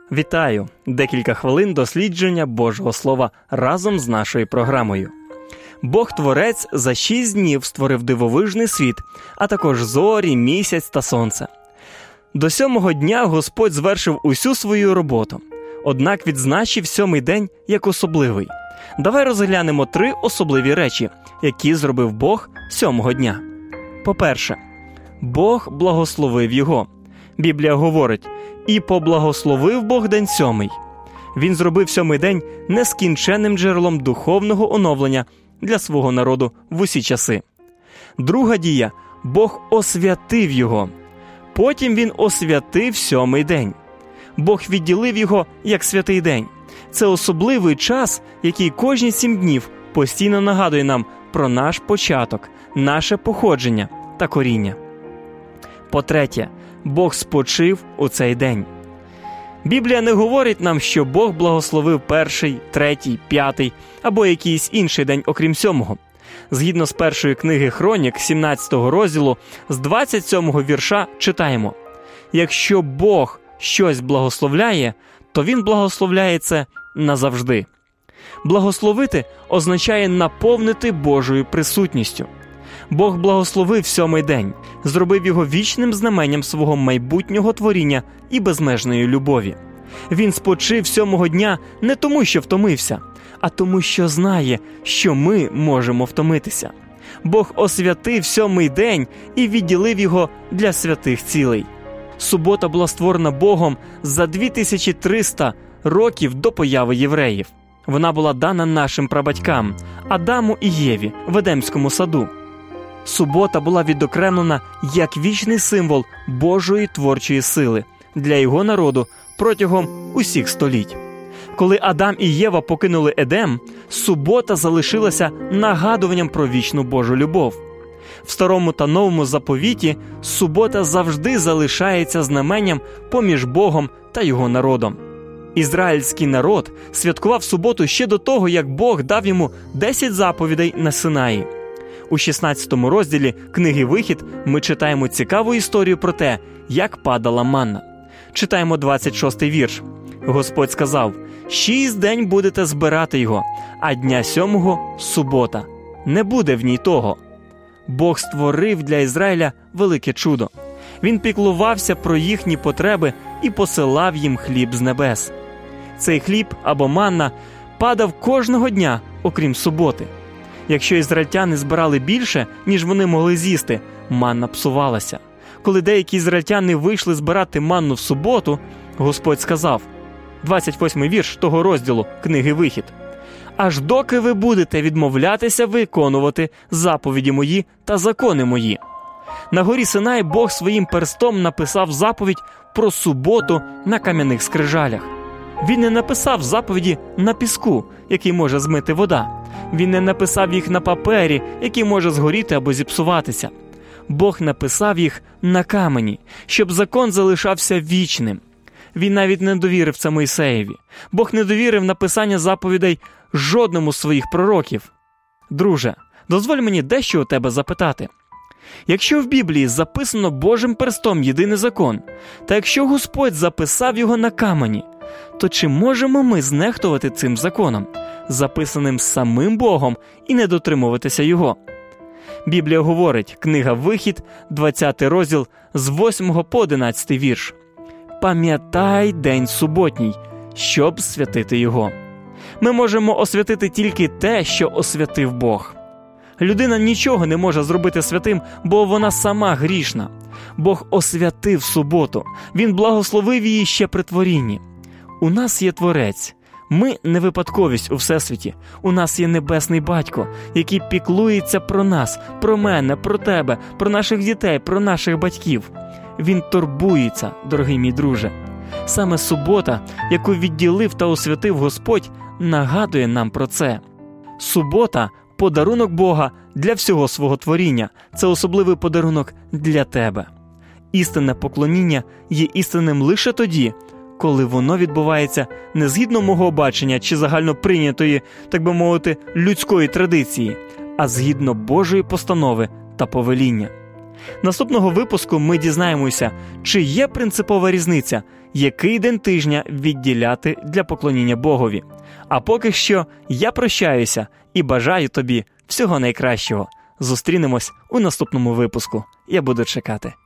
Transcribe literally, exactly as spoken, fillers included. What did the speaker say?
Вітаю! Декілька хвилин дослідження Божого Слова разом з нашою програмою. Бог-творець за шість днів створив дивовижний світ, а також зорі, місяць та сонце. До сьомого дня Господь звершив усю свою роботу, однак відзначив сьомий день як особливий. Давай розглянемо три особливі речі, які зробив Бог сьомого дня. По-перше, Бог благословив його. Біблія говорить: «І поблагословив Бог день сьомий». Він зробив сьомий день нескінченним джерелом духовного оновлення для свого народу в усі часи. Друга дія – Бог освятив його. Потім він освятив сьомий день. Бог відділив його як святий день. Це особливий час, який кожні сім днів постійно нагадує нам про наш початок, наше походження та коріння. По-третє, Бог спочив у цей день. Біблія не говорить нам, що Бог благословив перший, третій, п'ятий або якийсь інший день, окрім сьомого. Згідно з першої книги Хронік, сімнадцятого розділу, з двадцять сьомого вірша читаємо: «Якщо Бог щось благословляє, то Він благословляє це назавжди». Благословити означає наповнити Божою присутністю. Бог благословив сьомий день, зробив його вічним знаменням свого майбутнього творіння і безмежної любові. Він спочив сьомого дня не тому, що втомився, а тому, що знає, що ми можемо втомитися. Бог освятив сьомий день і відділив його для святих цілей. Субота була створена Богом за дві тисячі триста років до появи євреїв. Вона була дана нашим прабатькам – Адаму і Єві в Едемському саду. Субота була відокремлена як вічний символ Божої творчої сили для його народу протягом усіх століть. Коли Адам і Єва покинули Едем, субота залишилася нагадуванням про вічну Божу любов. В Старому та Новому заповіті субота завжди залишається знаменням поміж Богом та його народом. Ізраїльський народ святкував суботу ще до того, як Бог дав йому десять заповідей на Синаї. У шістнадцятому розділі книги «Вихід» ми читаємо цікаву історію про те, як падала манна. Читаємо двадцять шостий вірш. Господь сказав: «Шість день будете збирати його, а дня сьомого – субота. Не буде в ній того». Бог створив для Ізраїля велике чудо. Він піклувався про їхні потреби і посилав їм хліб з небес. Цей хліб або манна падав кожного дня, окрім суботи. Якщо ізраїльтяни збирали більше, ніж вони могли з'їсти, манна псувалася. Коли деякі ізраїльтяни вийшли збирати манну в суботу, Господь сказав, двадцять восьмий вірш того розділу книги «Вихід», «Аж доки ви будете відмовлятися виконувати заповіді мої та закони мої». На горі Синай Бог своїм перстом написав заповідь про суботу на кам'яних скрижалях. Він не написав заповіді на піску, який може змити вода. Він не написав їх на папері, який може згоріти або зіпсуватися. Бог написав їх на камені, щоб закон залишався вічним. Він навіть не довірив це Мойсеєві. Бог не довірив написання заповідей жодному з своїх пророків. Друже, дозволь мені дещо у тебе запитати. Якщо в Біблії записано Божим перстом єдиний закон, та якщо Господь записав його на камені, то чи можемо ми знехтувати цим законом, записаним самим Богом, і не дотримуватися його? Біблія говорить, книга «Вихід», двадцятий розділ, з восьмого по одинадцятий вірш. «Пам'ятай день суботній, щоб святити його». Ми можемо освятити тільки те, що освятив Бог. Людина нічого не може зробити святим, бо вона сама грішна. Бог освятив суботу. Він благословив її ще при творінні. У нас є Творець. Ми не випадковість у Всесвіті. У нас є Небесний Батько, який піклується про нас, про мене, про тебе, про наших дітей, про наших батьків. Він турбується, дорогий мій друже. Саме субота, яку відділив та освятив Господь, нагадує нам про це. Субота – подарунок Бога для всього свого творіння. Це особливий подарунок для тебе. Істинне поклоніння є істинним лише тоді, коли воно відбувається не згідно мого бачення чи загально прийнятої, так би мовити, людської традиції, а згідно Божої постанови та повеління. Наступного випуску ми дізнаємося, чи є принципова різниця, який день тижня відділяти для поклоніння Богові. А поки що я прощаюся і бажаю тобі всього найкращого. Зустрінемось у наступному випуску. Я буду чекати.